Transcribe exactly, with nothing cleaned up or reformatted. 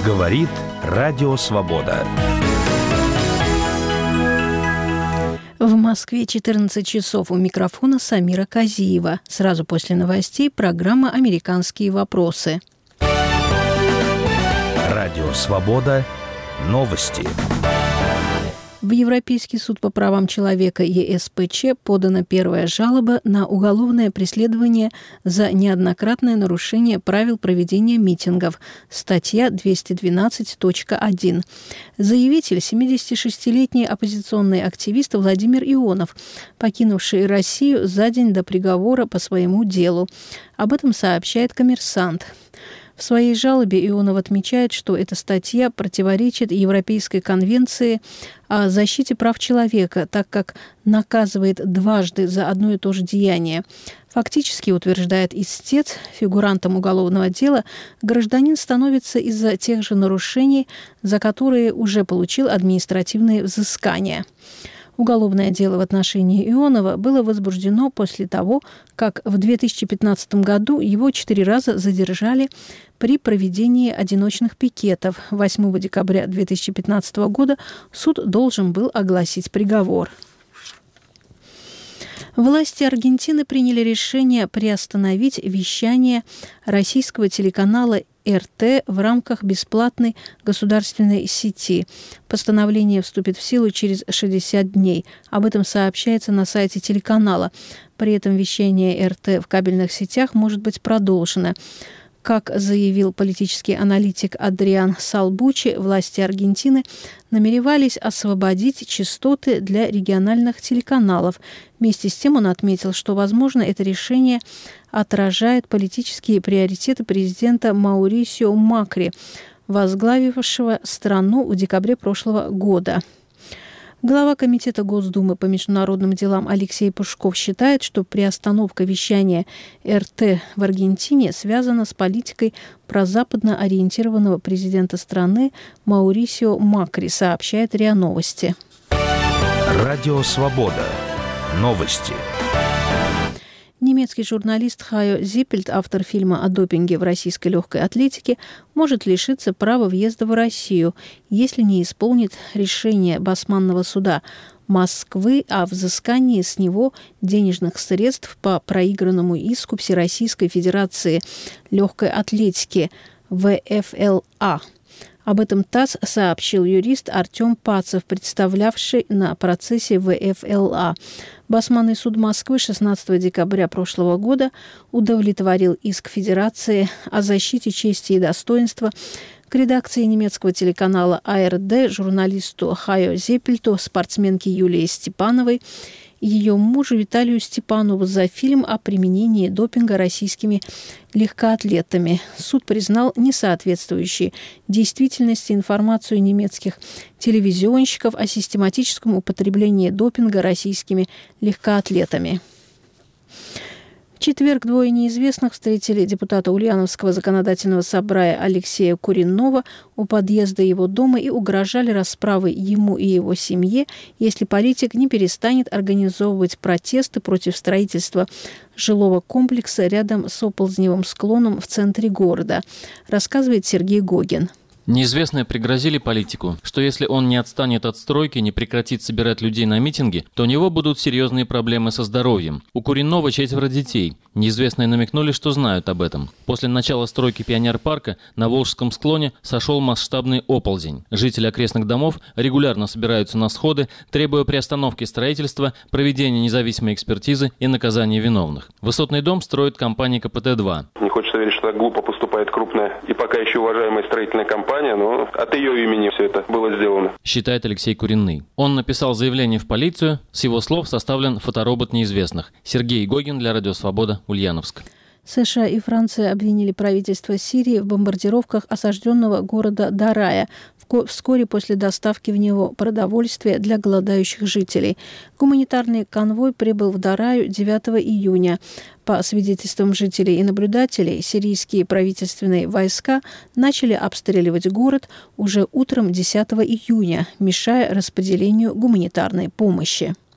Говорит Радио Свобода. В Москве четырнадцать часов. У микрофона Самира Казиева. Сразу после новостей программа «Американские вопросы». Радио Свобода. Новости. В Европейский суд по правам человека Е С П Ч подана первая жалоба на уголовное преследование за неоднократное нарушение правил проведения митингов. Статья двести двенадцать точка один. Заявитель – семидесятишестилетний оппозиционный активист Владимир Ионов, покинувший Россию за день до приговора по своему делу. Об этом сообщает «Коммерсант». В своей жалобе Ионов отмечает, что эта статья противоречит Европейской конвенции о защите прав человека, так как наказывает дважды за одно и то же деяние. Фактически, утверждает истец, фигурантом уголовного дела гражданин становится из-за тех же нарушений, за которые уже получил административные взыскания. Уголовное дело в отношении Ионова было возбуждено после того, как в две тысячи пятнадцатом году его четыре раза задержали при проведении одиночных пикетов. восьмого декабря две тысячи пятнадцатого года суд должен был огласить приговор. Власти Аргентины приняли решение приостановить вещание российского телеканала Р Т в рамках бесплатной государственной сети. Постановление вступит в силу через шестьдесят дней. Об этом сообщается на сайте телеканала. При этом вещание Р Т в кабельных сетях может быть продолжено. Как заявил политический аналитик Адриан Салбучи, власти Аргентины намеревались освободить частоты для региональных телеканалов. Вместе с тем он отметил, что, возможно, это решение отражает политические приоритеты президента Маурисио Макри, возглавившего страну в декабре прошлого года. Глава Комитета Госдумы по международным делам Алексей Пушков считает, что приостановка вещания Р Т в Аргентине связана с политикой прозападно ориентированного президента страны Маурисио Макри, сообщает РИА Новости. Радио Свобода. Новости. Немецкий журналист Хайо Зиппельт, автор фильма о допинге в российской легкой атлетике, может лишиться права въезда в Россию, если не исполнит решение Басманного суда Москвы о взыскании с него денежных средств по проигранному иску Всероссийской Федерации легкой атлетики В Ф Л А. Об этом ТАСС сообщил юрист Артем Пацев, представлявший на процессе В Ф Л А. Басманный суд Москвы шестнадцатого декабря прошлого года удовлетворил иск Федерации о защите чести и достоинства к редакции немецкого телеканала А Р Д, журналисту Хайо Зиппельту, спортсменке Юлии Степановой и ее мужу Виталию Степанову за фильм о применении допинга российскими легкоатлетами. Суд признал несоответствующей действительности информацию немецких телевизионщиков о систематическом употреблении допинга российскими легкоатлетами. В четверг двое неизвестных встретили депутата Ульяновского законодательного собрания Алексея Куренного у подъезда его дома и угрожали расправой ему и его семье, если политик не перестанет организовывать протесты против строительства жилого комплекса рядом с Оползневым склоном в центре города, рассказывает Сергей Гогин. Неизвестные пригрозили политику, что если он не отстанет от стройки, не прекратит собирать людей на митинги, то у него будут серьезные проблемы со здоровьем. У Куренного четверо детей. Неизвестные намекнули, что знают об этом. После начала стройки пионер-парка на Волжском склоне сошел масштабный оползень. Жители окрестных домов регулярно собираются на сходы, требуя приостановки строительства, проведения независимой экспертизы и наказания виновных. Высотный дом строит компания К П Т два. Не хочется верить, что так глупо поступает крупная и пока еще уважаемая строительная компания, но от ее имени все это было сделано, считает Алексей Куренный. Он написал заявление в полицию. С его слов составлен фоторобот неизвестных. Сергей Гогин для Радио Свобода, Ульяновск. США и Франция обвинили правительство Сирии в бомбардировках осажденного города Дарая вскоре после доставки в него продовольствия для голодающих жителей. Гуманитарный конвой прибыл в Дараю девятого июня. По свидетельствам жителей и наблюдателей, сирийские правительственные войска начали обстреливать город уже утром десятого июня, мешая распределению гуманитарной помощи.